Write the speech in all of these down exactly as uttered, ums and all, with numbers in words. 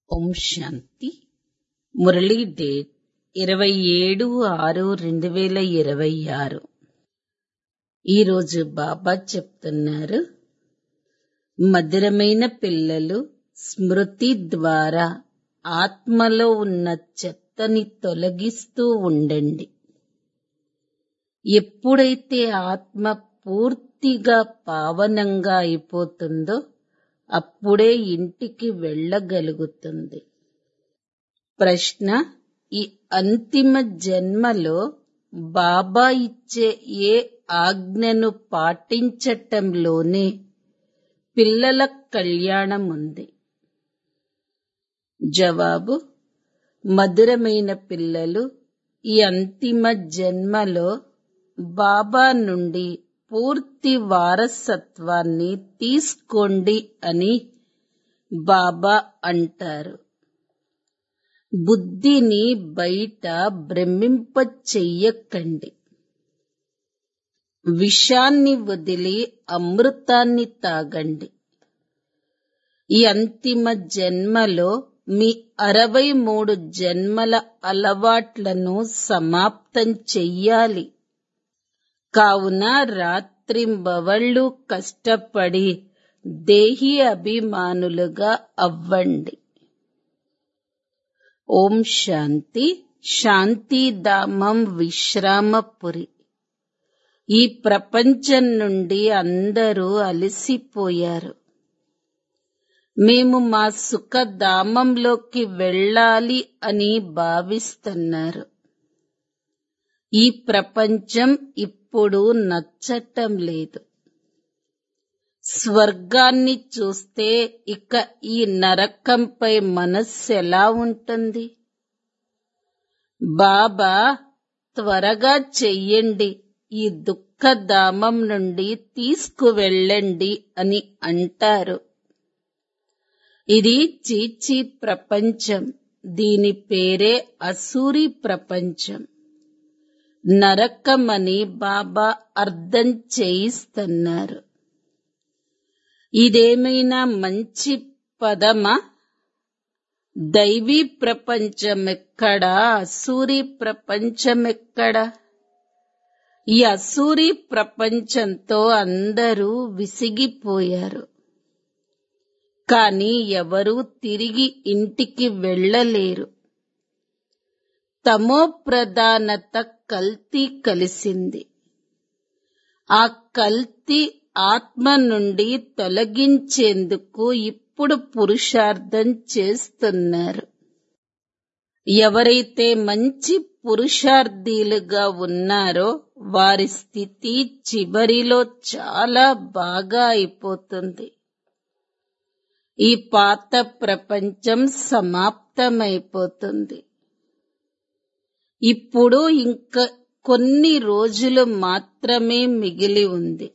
ఓం శాంతి. Murali date ఇరవై ఏడు ఆరు రెండు వేల ఇరవై ఆరు. ఈరోజు బాబా చెప్తున్నారు, మధురమైన పిల్లలు స్మృతి ద్వారా ఆత్మలో ఉన్న చెత్తని తొలగిస్తూ ఉండండి. ఎప్పుడైతే ఆత్మ పూర్తిగా పావనంగా అయిపోతుందో అప్పుడే ఇంటికి వెళ్ళగలుగుతుంది. ప్రశ్న: ఈ అంతిమ జన్మలో బాబా ఇచ్చే ఏ ఆజ్ఞను పాటించటంలోనే పిల్లల కళ్యాణం ఉంది? జవాబు: మధురమైన పిల్లలు, ఈ అంతిమ జన్మలో బాబా నుండి పూర్తి వారసత్వాన్ని తీసుకోండి అని బాబా అంటారు. బుద్ధిని బయట భ్రమింప చెయ్యకండి. విషాన్ని వదిలి అమృతాన్ని తాగండి. ఈ అంతిమ జన్మలో మీ అరవై మూడు జన్మల అలవాట్లను సమాప్తం చెయ్యాలి. కావున రాత్రింబవళ్ళు కష్టపడి దేహి అభిమానులుగా అవ్వండి. ఓం శాంతి. శాంతిధామం విశ్రామపురి. ఈ ప్రపంచం నుండి అందరూ అలసిపోయారు. మేము మా సుఖధామంలోకి వెళ్ళాలి అని భావిస్తున్నారు. ఈ ప్రపంచం ఇప్పుడు నచ్చటం లేదు. స్వర్గాన్ని చూస్తే ఇక ఈ నరకంపై మనస్సు ఎలా ఉంటుంది? బాబా త్వరగా చెయ్యండి, ఈ దుఃఖధామం నుండి తీసుకువెళ్ళండి అని అంటారు. ఇది చీచీ ప్రపంచం. దీని పేరే అసూరి ప్రపంచం. నరకమని బాబా అర్థం చేయిస్తున్నారు. ఇదేమైనా మంచి పదమా? దైవీ ప్రపంచమెక్కడా, అసూరి ప్రపంచమెక్కడా? ఈ అసూరి ప్రపంచంతో అందరూ విసిగిపోయారు. కానీ ఎవరూ తిరిగి ఇంటికి వెళ్ళలేరు. తమో ప్రధానత కల్తీ కలిసింది. ఆ కల్తీ ఆత్మ నుండి తొలగించేందుకు ఇప్పుడు పురుషార్థం చేస్తున్నారు. ఎవరైతే మంచి పురుషార్థీలుగా ఉన్నారో వారి స్థితి చివరిలో చాలా బాగా అయిపోతుంది. ఈ పాత ప్రపంచం సమాప్తమైపోతుంది. ఇప్పుడు ఇంకా కొన్ని రోజులు మాత్రమే మిగిలి ఉంది.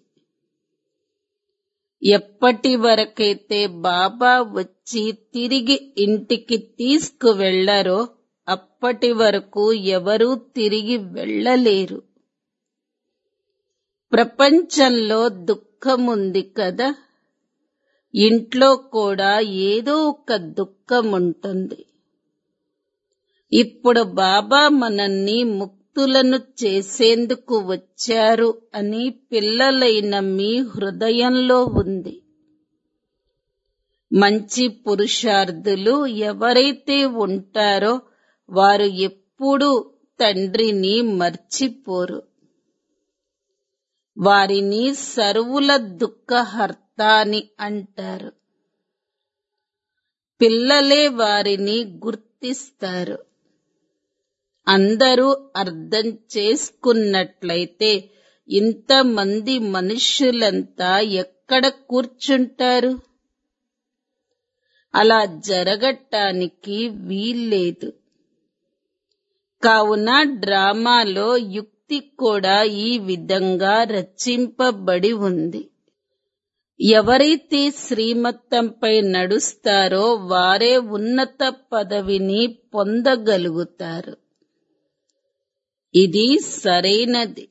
ఎప్పటి వరకైతే బాబా వచ్చి తిరిగి ఇంటికి తీసుకువెళ్లరో అప్పటి వరకు ఎవరూ తిరిగి వెళ్ళలేరు. ప్రపంచంలో దుఃఖముంది కదా, ఇంట్లో కూడా ఏదో ఒక దుఃఖం ఉంటుంది. ఇప్పుడు బాబా మనల్ని ముక్తులను చేసేందుకు వచ్చారు అని పిల్లలైన మీ హృదయంలో ఉంది. మంచి పురుషార్థులు ఎవరైతే ఉంటారో వారు ఎప్పుడూ తండ్రిని మర్చిపోరు. వారిని సర్వుల దుఃఖహర్త అని అంటారు. పిల్లలే వారిని గుర్తిస్తారు. అందరూ అర్థం చేసుకున్నట్లయితే ఇంతమంది మనుష్యులంతా ఎక్కడ కూర్చుంటారు? అలా జరగటానికి వీల్లేదు. కావున డ్రామాలో యుక్తి కూడా ఈ విధంగా రచింపబడి ఉంది. ఎవరైతే శ్రీమతంపై నడుస్తారో వారే ఉన్నత పదవిని పొందగలుగుతారు. ఇది సరైనది.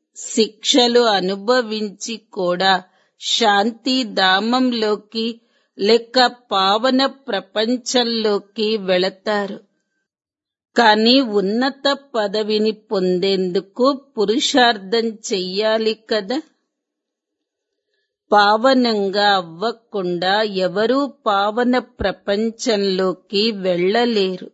శిక్షలు అనుభవించి కూడా శాంతిధామంలోకి లేక పావన ప్రపంచంలోకి వెళతారు. కానీ ఉన్నత పదవిని పొందేందుకు పురుషార్థం చెయ్యాలి కదా. పావనంగా అవ్వకుండా ఎవరూ పావన ప్రపంచంలోకి వెళ్ళలేరు.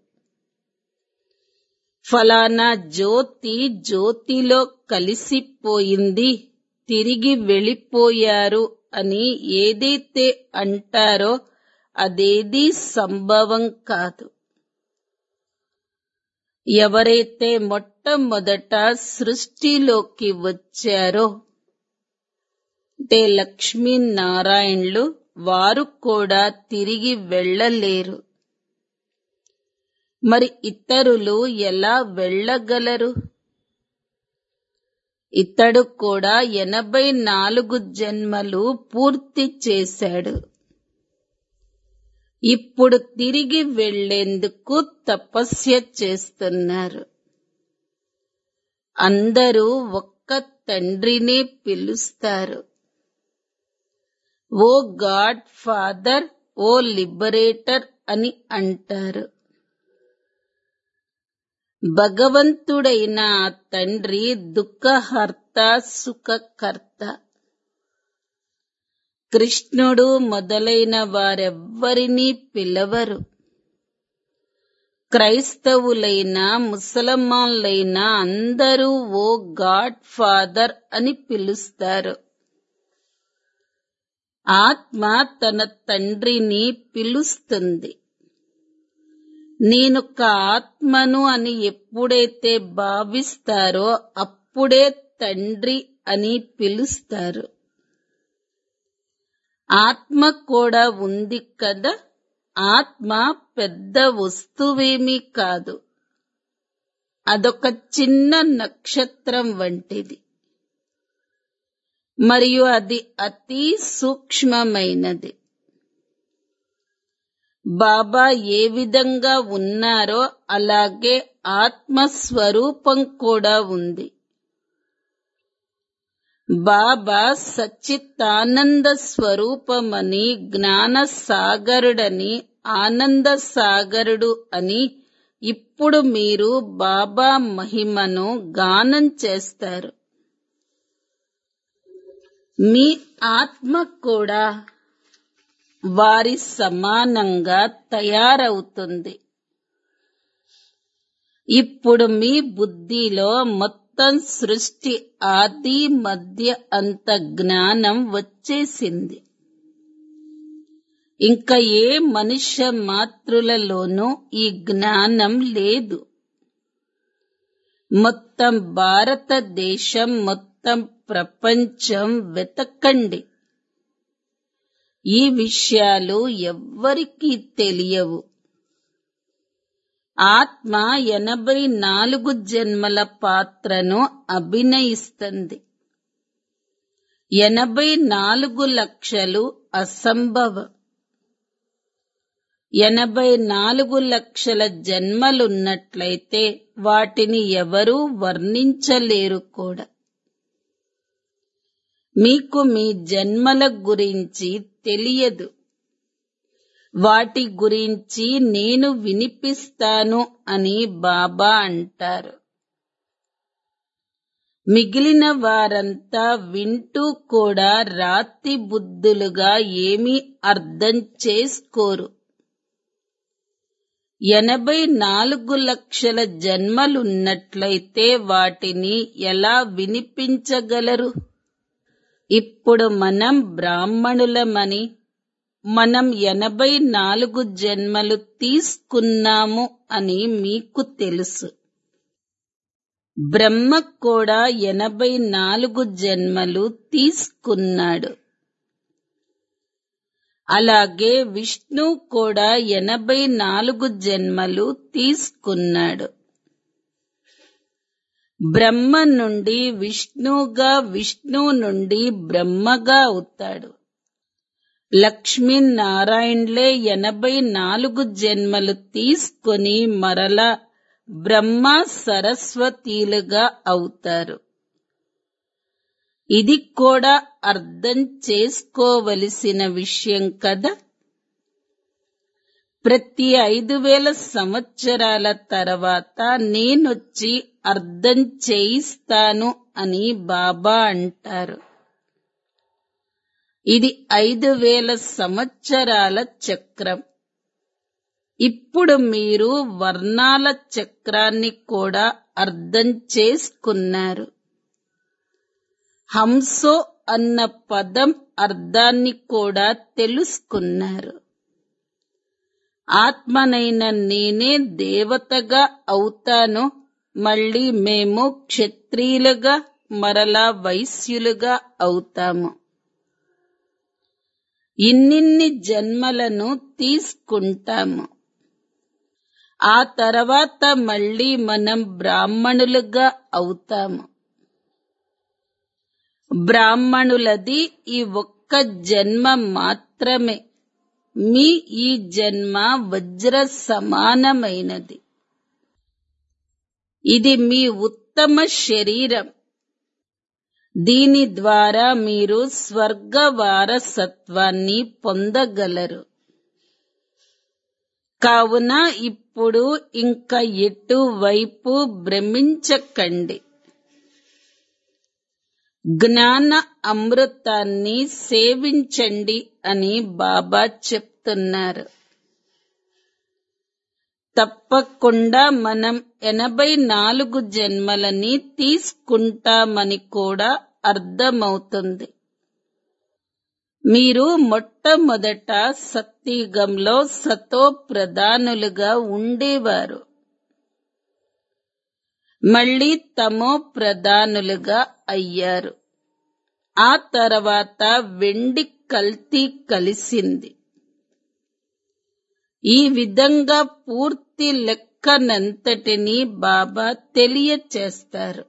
ఫలానా జ్యోతి జ్యోతిలో కలిసిపోయింది, తిరిగి వెళ్ళిపోయారు అని ఏదైతే అంటారో అదేదీ సంభవం కాదు. ఎవరైతే మొట్టమొదట సృష్టిలోకి వచ్చారో అంటే లక్ష్మీనారాయణులు, వారు కూడా తిరిగి వెళ్ళలేరు. మరి ఇతరులు ఎలా వెళ్ళగలరు? ఇతడు కూడా ఎనభై నాలుగు జన్మలు పూర్తి చేశాడు. ఇప్పుడు తిరిగి వెళ్లేందుకు తపస్య చేస్తున్నారు. అందరూ ఒక్క తండ్రినే పిలుస్తారు. O God father, O liberator అని అంటారు. భగవంతుడైన ఆ తండ్రి దుఃఖహర్త, సుఖకర్త. కృష్ణుడు మొదలైన వారెవ్వరినీ పిలవరు. క్రైస్తవులైనా ముసల్మాన్లైనా అందరూ ఓ గాడ్ ఫాదర్ అని పిలుస్తారు. ఆత్మ తన తండ్రిని పిలుస్తుంది. నేనొక ఆత్మను అని ఎప్పుడైతే భావిస్తారో అప్పుడే తండ్రి అని పిలుస్తారు. ఆత్మ కూడా ఉంది కదా. ఆత్మ పెద్ద వస్తువేమీ కాదు. అదొక చిన్న నక్షత్రం వంటిది. మరియు అది అతి సూక్ష్మమైనది. బాబా ఏ విధంగా ఉన్నారో అలాగే ఆత్మస్వరూపం కూడా ఉంది. బాబా సచ్చితానంద స్వరూపమని, జ్ఞాన సాగరుడని, ఆనంద సాగరుడు అని ఇప్పుడు మీరు బాబా మహిమను గానం చేస్తారు. మీ ఆత్మ కూడా వారి సమానంగా తయారవుతుంది. ఇప్పుడు మీ బుద్ధిలో మొత్తం సృష్టి ఆది మధ్య అంత జ్ఞానం వచ్చేసింది. ఇంకా ఏ మనుష్య మాతృలలోనూ ఈ జ్ఞానం లేదు. మొత్తం భారతదేశం, మొత్తం ప్రపంచం వెతకండి. ఈ విషయాలు ఎవ్వరికీ తెలియవు. ఆత్మ ఎనభై నాలుగు జన్మల పాత్రను అభినయిస్తుంది. ఎనభై నాలుగు లక్షలు అసంభవం. ఎనభై నాలుగు లక్షల జన్మలున్నట్లయితే వాటిని ఎవరూ వర్ణించలేరు కూడా. మీకు మీ జన్మల గురించి తెలియదు. వాటి గురించి నేను వినిపిస్తాను అని బాబా అంటారు. మిగిలిన వారంతా వింటూ కూడా రాతి బుద్ధులుగా ఏమీ అర్థం చేసుకోరు. ఎనభై నాలుగు లక్షల జన్మలున్నట్లయితే వాటిని ఎలా వినిపించగలరు? ఇప్పుడు మనం బ్రాహ్మణులమని, మనం ఎనభై నాలుగు జన్మలు తీసుకున్నాము అని మీకు తెలుసు. బ్రహ్మ కూడా ఎనభై నాలుగు జన్మలు తీసుకున్నాడు. అలాగే విష్ణు కూడా ఎనభై నాలుగు జన్మలు తీసుకున్నాడు. బ్రహ్మ నుండి విష్ణుగా, విష్ణు నుండి బ్రహ్మగా అవుతాడు. లక్ష్మీనారాయణులే ఎనభై నాలుగు జన్మలు తీసుకొని మరలా బ్రహ్మ సరస్వతీలుగా అవుతారు. ఇది కూడా అర్థం చేసుకోవలసిన విషయం కదా. ప్రతి ఐదు వేల సంవత్సరాల తర్వాత నేనొచ్చి అర్థం చేయిస్తాను అని బాబా అంటారు. ఇది ఐదు వేల సంవత్సరాల చక్రం. ఇప్పుడు మీరు వర్ణాల చక్రాన్ని కూడా అర్థం చేసుకున్నారు. హంసో అన్న పదం అర్థాన్ని కూడా తెలుసుకున్నారు. ఆత్మనైన నేనే దేవతగా అవుతాను, మళ్ళీ మేము క్షత్రియులుగా మరలా వైశ్యులుగా అవుతాము. ఇన్నిన్ని జన్మలను తీసుకుంటాము. ఆ తర్వాత మళ్ళీ మనం బ్రాహ్మణులుగా అవుతాము. బ్రాహ్మణులది ఈ ఒక్క జన్మ మాత్రమే. మీ ఈ జన్మ వజ్ర సమానమైనది. ఇది మీ ఉత్తమ శరీరం. దీని ద్వారా మీరు స్వర్గ వారసత్వాన్ని పొందగలరు. కావున ఇప్పుడు ఇంకా ఎటువైపు భ్రమించకండి. జ్ఞాన అమృతాన్ని సేవించండి అని బాబా చెప్తున్నారు. తప్పకుండా మనం ఎనభై నాలుగు జన్మలని తీసుకుంటామని కూడా అర్థమవుతుంది. మీరు మొట్టమొదట సత్యుగంలో సతో ప్రధానులుగా ఉండేవారు. మళ్ళీ తమో ప్రధానులుగా అయ్యారు. ఆ తర్వాత వెండి కల్తీ కలిసింది. ఈ విధంగా పూర్తి లెక్కనంతటినీ బాబా తెలియచేస్తారు.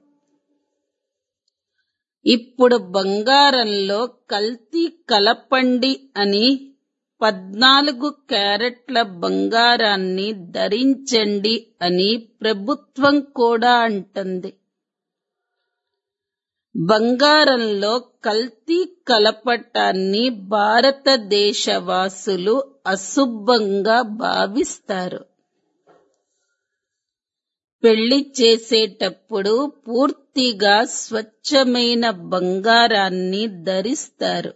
ఇప్పుడు బంగారంలో కల్తీ కలపండి అని పద్నాలుగు క్యారెట్ల బంగారాన్ని ధరించండి అని ప్రభుత్వం కూడా అంటుంది. బంగారంలో కల్తీ కలపటాన్ని భారతదేశవాసులు అశుభంగా భావిస్తారు. పెళ్లి చేసేటప్పుడు పూర్తిగా స్వచ్ఛమైన బంగారాన్ని ధరిస్తారు.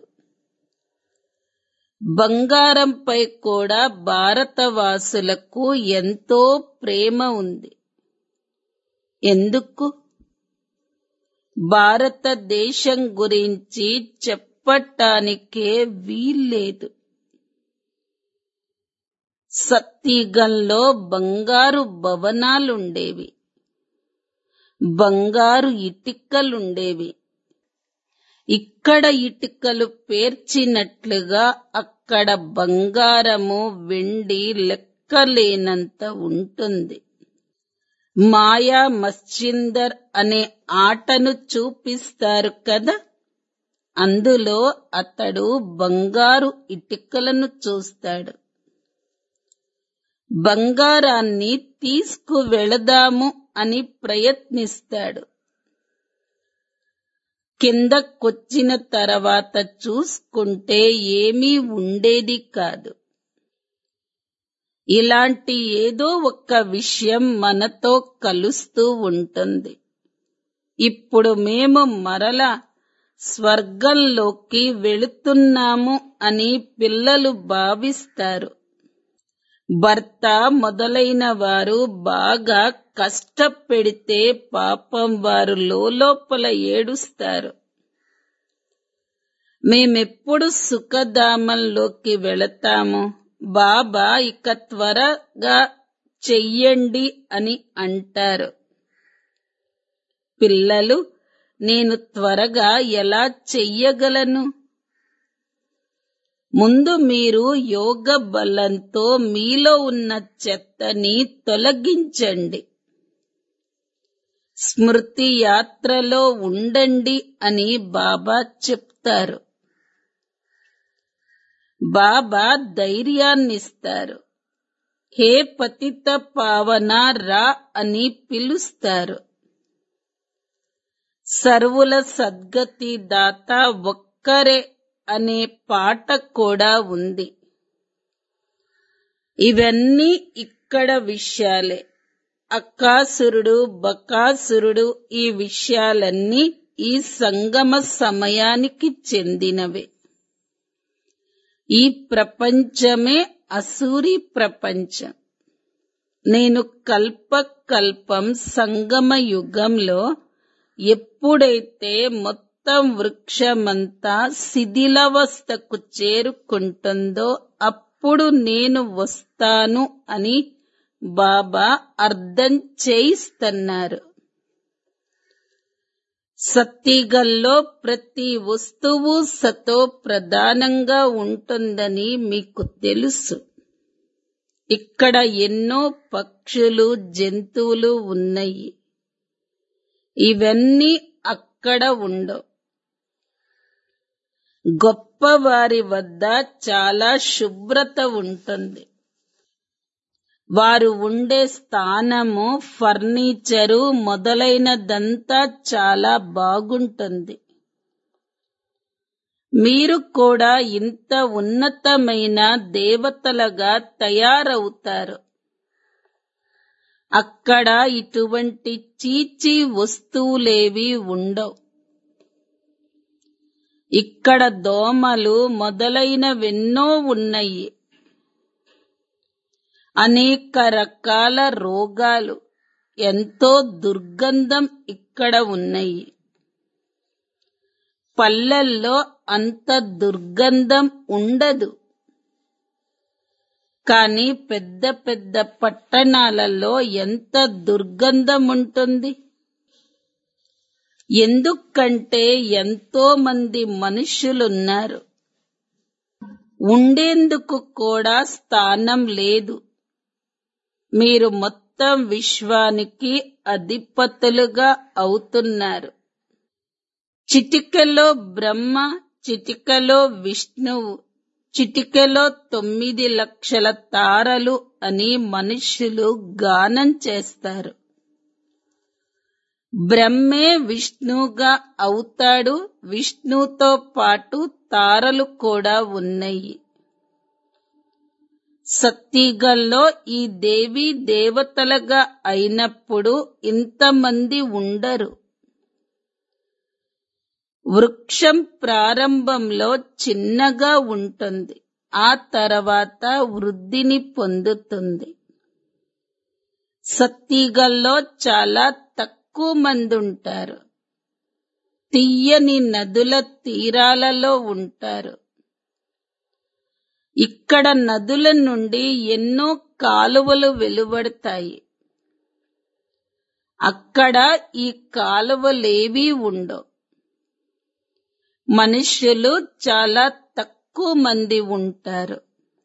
బంగారంపై కూడా భారతవాసులకు ఎంతో ప్రేమ ఉంది. ఎందుకు? భారతదేశం గురించి చెప్పటానికే వీల్లేదు. సత్యుగంలో బంగారు భవనాలుండేవి, బంగారు ఇటుకలుండేవి. ఇక్కడ ఇటుకలు పేర్చినట్లుగా అక్కడ బంగారము వెండి లెక్కలేనంత ఉంటుంది. మాయా మస్జిందర్ అనే ఆటను చూపిస్తారు కదా, అందులో అతడు బంగారు ఇటుకలను చూస్తాడు. బంగారాన్ని తీసుకువెళదాము అని ప్రయత్నిస్తాడు. కిందకొచ్చిన తర్వాత చూసుకుంటే ఏమీ ఉండేది కాదు. ఇలాంటి ఏదో ఒక విషయం మనతో కలుస్తూ ఉంటుంది. ఇప్పుడు మేము మరలా స్వర్గంలోకి వెళుతున్నాము అని పిల్లలు భావిస్తారు. భర్త మొదలైన వారు బాగా కష్టపెడితే పాపం వారు లోపల ఏడుస్తారు. మేమెప్పుడు సుఖధామంలోకి వెళతాము, బాబా ఇక త్వరగా చెయ్యండి అని అంటారు. పిల్లలు, నేను త్వరగా ఎలా చెయ్యగలను? ముందు మీరు యోగ బలంతో మీలో ఉన్న చెత్తని తొలగించండి. స్మృతి యాత్రలో ఉండండి అని బాబా చెప్తారు. బాబా ధైర్యాన్నిస్తారు. హే పతిత పావన రా అని పిలుస్తారు. సర్వుల సద్గతి దాత ఒక్కరే అనే పాట కూడా ఉంది. ఇవన్నీ ఇక్కడ విషయాలే. అకాసురుడు, బకాసురుడు ఈ విషయాలన్నీ ఈ సంగమ సమయానికి చెందినవే. ఈ ప్రపంచమే అసూరి ప్రపంచం. నేను కల్ప కల్పం సంగమ యుగంలో ఎప్పుడైతే మొత్తం వృక్షమంతా శిథిలావస్థకు చేరుకుంటుందో అప్పుడు నేను వస్తాను అని బాబా అర్థం చేయిస్తున్నారు. సత్తిగల్లో ప్రతి వస్తువు సతో ప్రధానంగా ఉంటుందని మీకు తెలుసు. ఇక్కడ ఎన్నో పక్షులు, జంతువులు ఉన్నాయి. ఇవన్నీ అక్కడ ఉండవు. గొప్ప వారి వద్ద చాలా శుభ్రత ఉంటుంది. వారు ఉండే స్థానము, ఫర్నిచరు మొదలైనదంతా చాలా బాగుంటుంది. మీరు కూడా ఇంత ఉన్నతమైన దేవతలుగా తయారవుతారు. అక్కడ ఇటువంటి చీచీ వస్తువులేవి ఉండవు. ఇక్కడ దోమలు మొదలైనవెన్నో ఉన్నాయి. అనేక రకాల రోగాలు, ఎంతో దుర్గంధం ఇక్కడ ఉన్నాయి. పల్లెల్లో అంత దుర్గంధం ఉండదు. కానీ పెద్ద పెద్ద పట్టణాలలో ఎంత దుర్గంధం ఉంటుంది. ఎందుకంటే ఎంతో మంది మనుషులున్నారు. ఉండేందుకు కూడా స్థానం లేదు. మీరు మొత్తం విశ్వానికి అధిపతులుగా అవుతున్నారు. చిటికెలో బ్రహ్మ, చిటికెలో విష్ణువు, చిటికెలో తొమ్మిది లక్షల తారలు అని మనుష్యులు గానం చేస్తారు. బ్రహ్మే విష్ణువుగా అవుతాడు. విష్ణువుతో పాటు తారలు కూడా ఉన్నాయి. సత్తిగల్లో ఈ దేవీ దేవతలుగా అయినప్పుడు ఇంతమంది ఉండరు. వృక్షం ప్రారంభంలో చిన్నగా ఉంటుంది. ఆ తర్వాత వృద్ధిని పొందుతుంది. సత్తిగల్లో చాలా తక్కువ మంది ఉంటారు. తీయని నదుల తీరాలలో ఉంటారు. ఇక్కడ నదుల నుండి ఎన్నో కాలువలు వెలువడతాయి. అక్కడ ఈ కాలువలేవీ ఉండవు. మనుష్యులు చాలా తక్కువ మంది ఉంటారు.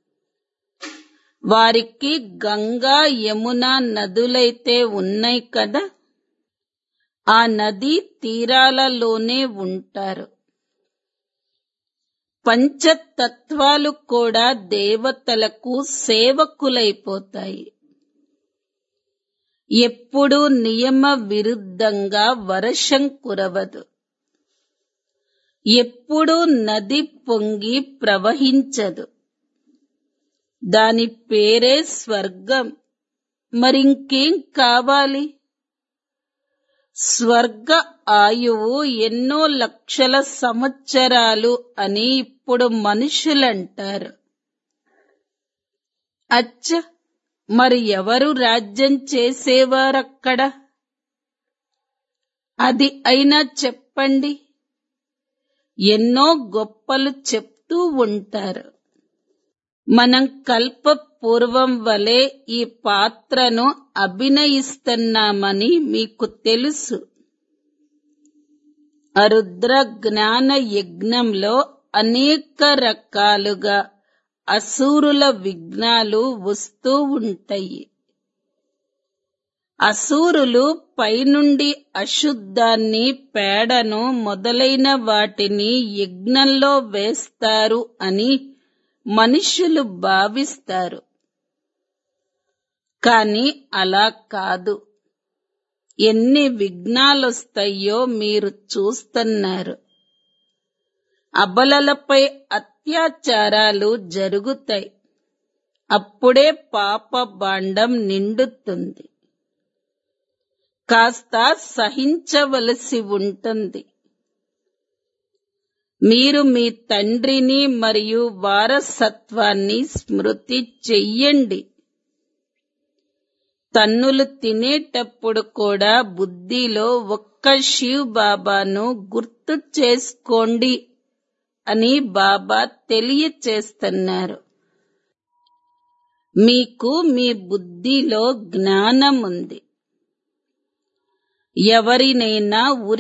వారికి గంగా, యమున నదులైతే ఉన్నాయి కదా, ఆ నదీ తీరాలలోనే ఉంటారు. పంచతత్వాలు కూడా దేవతలకు సేవకులైపోతాయి. ఎప్పుడూ నియమ విరుద్ధంగా వర్షం కురవదు. ఎప్పుడూ నది పొంగి ప్రవహించదు. దాని పేరే స్వర్గం. మరింకేం కావాలి? స్వర్గ ఆయువు ఎన్నో లక్షల సంవత్సరాలు అని ఇప్పుడు మనుషులంటారు. అచ్చ, మరి ఎవరు రాజ్యం చేసేవారక్కడ? అది అయినా చెప్పండి. ఎన్నో గొప్పలు చెప్తూ ఉంటారు. మనం కల్పపూర్వం వలె ఈ పాత్రను అభినయిస్తున్నామని మీకు తెలుసు. అరుద్ర జ్ఞాన యజ్ఞంలో అనేక రకాలుగా అసూరుల విఘ్నాలు వస్తూ ఉంటాయి. అసూరులు పైనుండి అశుద్ధాన్ని, పేడను మొదలైన వాటిని యజ్ఞంలో వేస్తారు అని మనుషులు భావిస్తారు. కాని అలా కాదు. ఎన్ని విఘ్నాలొస్తాయో మీరు చూస్తున్నారు. అబలలపై అత్యాచారాలు జరుగుతాయి. అప్పుడే పాప భాండం నిండుతుంది. కాస్త సహించవలసి ఉంటుంది. మీరు మీ తండ్రిని మరియు వారసత్వాన్ని స్మృతి చెయ్యండి. తన్నులు తినేటప్పుడు కూడా బుద్ధిలో ఒక్క శివ్ బాబాను గుర్తు చేసుకోండి అని బాబా తెలియచేస్తున్నారు. మీకు మీ బుద్ధిలో జ్ఞానం ఉంది. ఎవరినైనా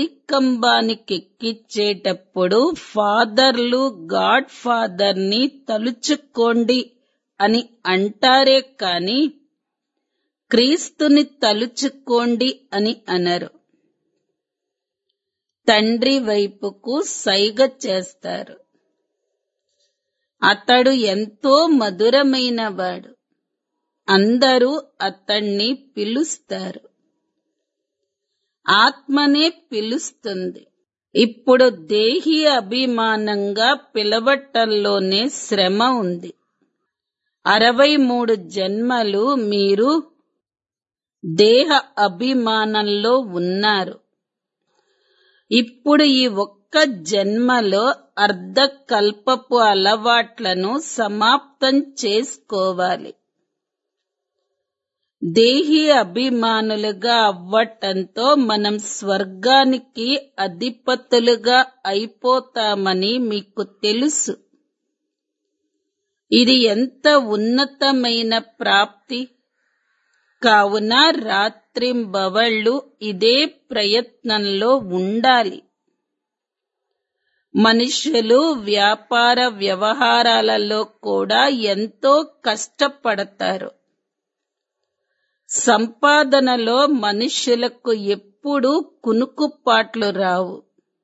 ఉరికంబానికెక్కించేటప్పుడు ఫాదర్లు గాడ్ ఫాదర్ని తలుచుకోండి అని అంటారే కాని క్రీస్తుని తలుచుకోండి అని అనరు. తండ్రి వైపుకు సైగ చేస్తారు. అతడు ఎంతో మధురమైనవాడు. అందరూ అతణ్ణి పిలుస్తారు. ఆత్మనే పిలుస్తుంది. ఇప్పుడు దేహి అభిమానంగా పిలవటంలోనే శ్రమ ఉంది. అరవై మూడు జన్మలు మీరు దేహ అభిమానంలో ఉన్నారు. ఇప్పుడు ఈ ఒక్క జన్మలో అర్ధకల్పపు అలవాట్లను సమాప్తం చేసుకోవాలి. దేహి అభిమానులుగా అవ్వటంతో మనం స్వర్గానికి అధిపతులుగా అయిపోతామని మీకు తెలుసు. ఇది ఎంత ఉన్నతమైన ప్రాప్తి. కావున రాత్రింబవళ్ళు ఇదే ప్రయత్నంలో ఉండాలి. మనుషులు వ్యాపార వ్యవహారాలలో కూడా ఎంతో కష్టపడతారు. సంపాదనలో మనుషులకు ఎప్పుడూ కునుకుపాట్లు రావు.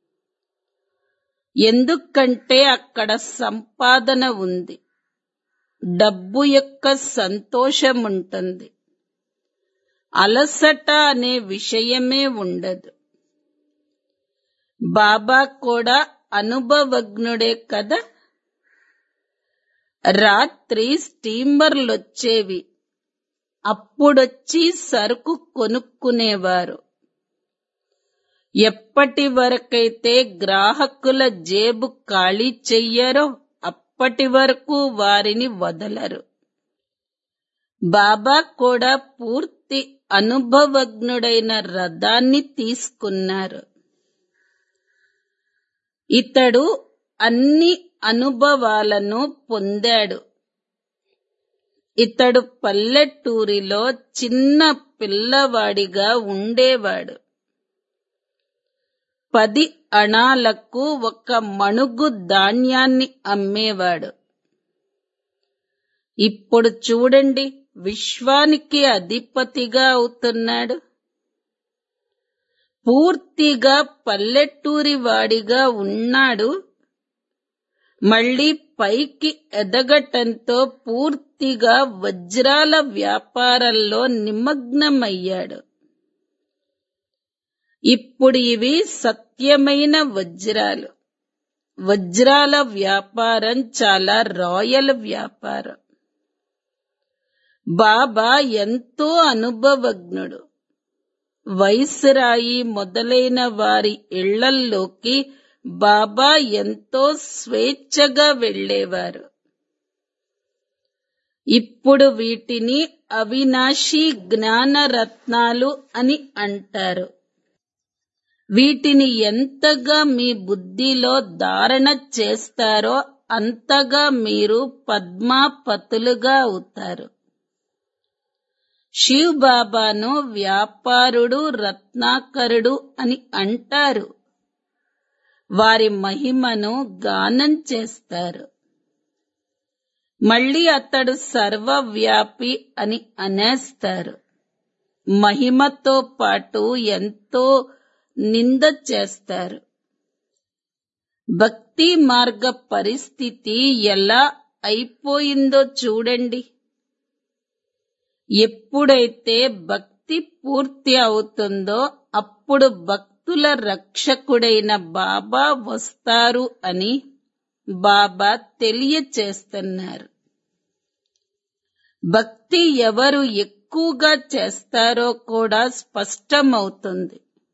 ఎందుకంటే అక్కడ సంపాదన ఉంది. డబ్బు యొక్క సంతోషముంటుంది. అలసట అనే విషయమే ఉండదు. బాబా కూడా అనుభవజ్ఞుడే కదా. రాత్రి స్టీమర్లొచ్చేవి. అప్పుడొచ్చి సరుకు కొనుక్కునేవారు. ఎప్పటి వరకైతే గ్రాహకుల జేబు ఖాళీ చెయ్యరో అప్పటి వరకు వారిని వదలరు. బాబా కూడా పూర్తి అనుభవజ్ఞుడైన రథాన్ని తీసుకున్నారు. ఇతడు అన్ని అనుభవాలను పొందాడు. ఇతడు పల్లెటూరిలో చిన్న పిల్లవాడిగా ఉండేవాడు. పది అణాలకు ఒక మణుగు ధాన్యాన్ని అమ్మేవాడు. ఇప్పుడు చూడండి, విశ్వానికి అధిపతిగా అవుతున్నాడు. పూర్తిగా పల్లెటూరి వాడిగా ఉన్నాడు. మళ్ళీ పైకి ఎదగటంతో పూర్తిగా వజ్రాల వ్యాపారంలో నిమగ్నమయ్యాడు. ఇప్పుడు ఇవి సత్యమైన వజ్రాలు. వజ్రాల వ్యాపారం చాలా రాయల్ వ్యాపారం. బాబా ఎంతో అనుభవజ్ఞుడు. వైస్రాయి మొదలైన వారి ఇళ్లల్లోకి బాబా ఎంతో స్వేచ్ఛగా వెళ్ళేవారు. ఇప్పుడు వీటిని అవినాశీ జ్ఞానరత్నాలు అని అంటారు. వీటిని ఎంతగా మీ బుద్ధిలో ధారణ చేస్తారో అంతగా మీరు పద్మాపతులుగా అవుతారు. శివ్ బాబాను వ్యాపారుడు, రత్నాకరుడు అని అంటారు. వారి మహిమను గానం చేస్తారు. మళ్ళీ అతడు సర్వవ్యాపి అని అనేస్తారు. మహిమతో పాటు ఎంతో నింద చేస్తారు. భక్తి మార్గ పరిస్థితి ఎలా అయిపోయిందో చూడండి. ఎప్పుడైతే భక్తి పూర్తి అవుతుందో అప్పుడు భక్తుల రక్షకుడైన బాబా వస్తారు అని బాబా తెలియచేస్తున్నారు. భక్తి ఎవరు ఎక్కువగా చేస్తారో కూడా స్పష్టమవుతుంది.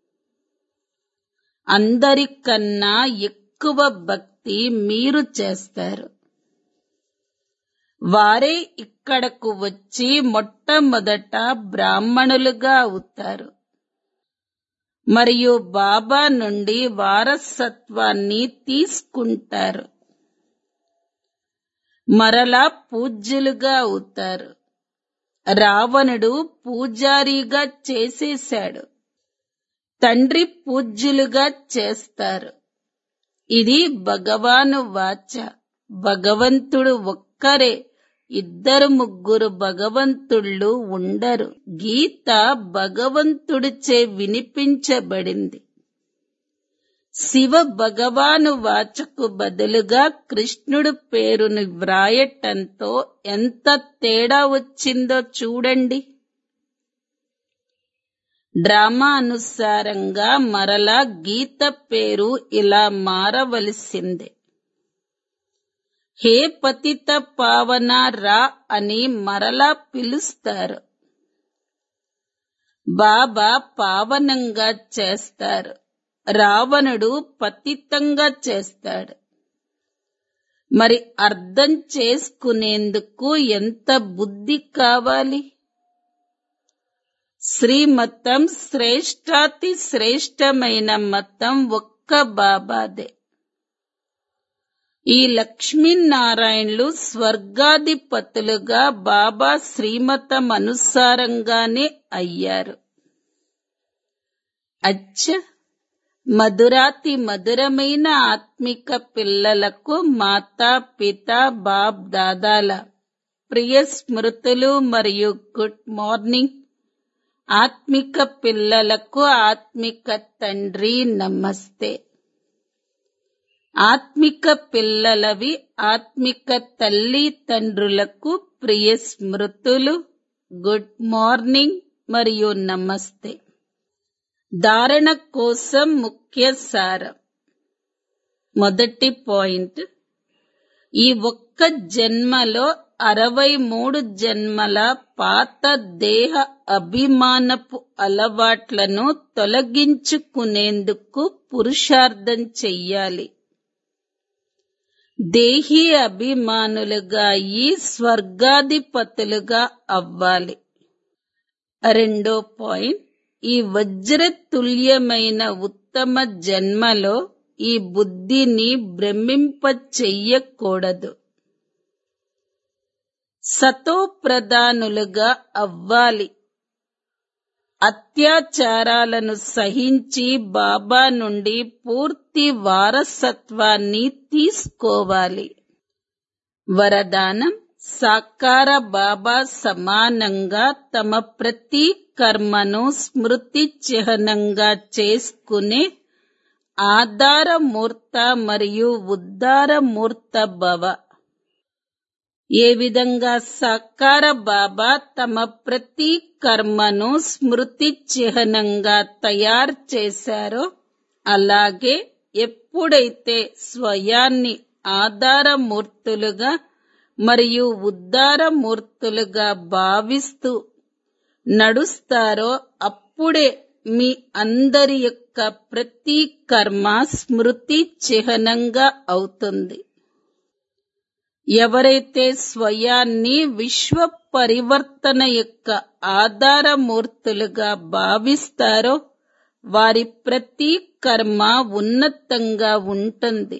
అందరికన్నా ఎక్కువ భక్తి మీరు చేస్తారు. వారే ఇక్కడకు వచ్చి మొట్టమొదట బ్రాహ్మణులుగా అవుతారు మరియు బాబా నుండి వారసత్వాన్ని తీసుకుంటారు. మరలా పూజ్యులుగా అవుతారు. రావణుడు పూజారిగా చేసేశాడు. తండ్రి పూజ్యులుగా చేస్తారు. ఇది భగవాను వాచ. భగవంతుడు ఒక్కరే, ఇద్దరు ముగ్గురు భగవంతుళ్ళు ఉండరు. గీత భగవంతుడిచే వినిపించబడింది. శివ భగవాను వాచకు బదులుగా కృష్ణుడు పేరును వ్రాయటంతో ఎంత తేడా వచ్చిందో చూడండి. డ్రామా అనుసారంగా మరలా గీత పేరు ఇలా మారవలసిందే. హే పతిత పావన రా అని మరలా పిలుస్తారు. బాబా పావనంగా చేస్తారు. రావణుడు పతితంగా చేస్తాడు. మరి అర్థం చేసుకునేందుకు ఎంత బుద్ధి కావాలి? శ్రీమతం శ్రేష్టాతి శ్రేష్టమైన మతం ఒక్క బాబాదే. ఈ లక్ష్మీనారాయణులు స్వర్గాధిపతులుగా బాబా శ్రీమతం అనుసారంగానే అయ్యారు. అచ్చ, మధురాతి మధురమైన ఆత్మిక పిల్లలకు మాతా పిత బాప్ దాదాల ప్రియ స్మృతులు మరియు గుడ్ మార్నింగ్. ఆత్మిక పిల్లలకు ఆత్మిక తండ్రి నమస్తే. ఆత్మిక పిల్లలవి ఆత్మిక తల్లి తండ్రులకు ప్రియ స్మృతులు, గుడ్ మార్నింగ్ మరియు నమస్తే. ధారణ కోసం ముఖ్య సారం. మొదటి పాయింట్, ఈ ఒక్క జన్మలో అరవై మూడు జన్మల పాత దేహ అభిమానపు అలవాట్లను తొలగించుకునేందుకు పురుషార్థం చెయ్యాలి. దేహీ అభిమానులుగా ఈ స్వర్గాధిపతులుగా అవ్వాలి. రెండో పాయింట్, ఈ వజ్రతుల్యమైన ఉత్తమ జన్మలో ఈ బుద్ధిని భ్రమింప చెయ్యకూడదు. సతో ప్రధానులుగా అవ్వాలి. అత్యాచారాలను సహించి బాబా నుండి పూర్తి వారసత్వాన్ని తీసుకోవాలి. వరదానం, సాకార బాబా సమానంగా తమ ప్రతి కర్మను స్మృతి చిహ్నంగా చేసుకునే ఆధారమూర్త మరియు ఉద్ధారమూర్త భవ. ఏ విధంగా సాకార బాబా తమ ప్రతి కర్మను స్మృతి చిహ్నంగా తయారు చేశారో, అలాగే ఎప్పుడైతే స్వయాన్ని ఆధారమూర్తులుగా మరియు ఉద్ధారమూర్తులుగా భావిస్తూ నడుస్తారో, అప్పుడే మీ అందరి యొక్క ప్రతి కర్మ స్మృతి చిహ్నంగా అవుతుంది. ఎవరైతే స్వయాన్ని విశ్వ పరివర్తన యొక్క ఆధారమూర్తులుగా భావిస్తారో, వారి ప్రతి కర్మ ఉన్నతంగా ఉంటుంది.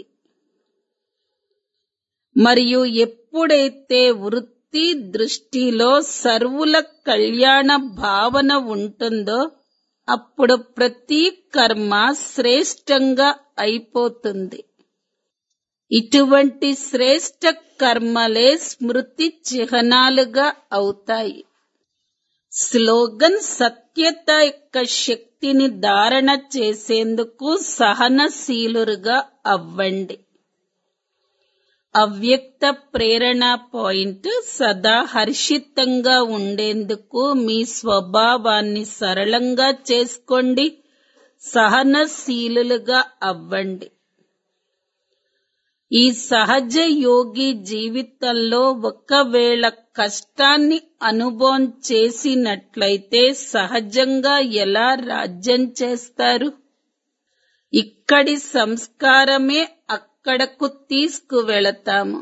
మరియు ఎప్పుడైతే వృత్తి దృష్టిలో సర్వుల కళ్యాణ భావన ఉంటుందో, అప్పుడు ప్రతి కర్మ శ్రేష్టంగా అయిపోతుంది. ఇటువంటి శ్రేష్ట కర్మలే స్మృతి చిహ్నాలుగా అవుతాయి. స్లోగన్, సత్యత యొక్క శక్తిని ధారణ చేసేందుకు సహనశీలురుగా అవ్వండి. అవ్యక్త ప్రేరణ పాయింట్, సదా హర్షితంగా ఉండేందుకు మీ స్వభావాన్ని సరళంగా చేసుకోండి. సహనశీలులుగా అవ్వండి. ఈ సహజ యోగి జీవితంలో ఒకవేళ కష్టాన్ని అనుభవం చేసినట్లయితే సహజంగా ఎలా రాజ్యం చేస్తారు? ఇక్కడి సంస్కారమే అక్కడకు తీసుకువెళతాము.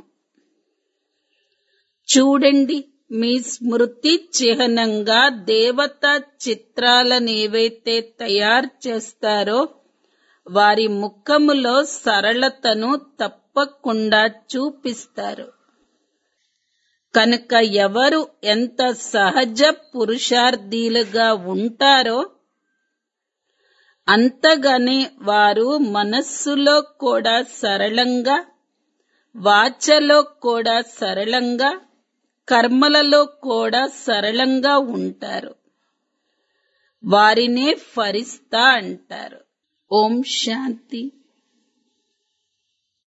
చూడండి, మీ స్మృతి చిహ్నంగా దేవతా చిత్రాలనేవైతే తయారు చేస్తారో వారి ముఖములో సరళతను తప్పకుండా చూపిస్తారు. కనుక ఎవరు ఎంత సహజ పురుషార్థీలుగా ఉంటారో అంతగానే వారు మనస్సులో కూడా సరళంగా, వాచలో కూడా సరళంగా, కర్మలలో కూడా సరళంగా ఉంటారు. వారినే ఫరిస్తా అంటారు. ఓం శాంతి.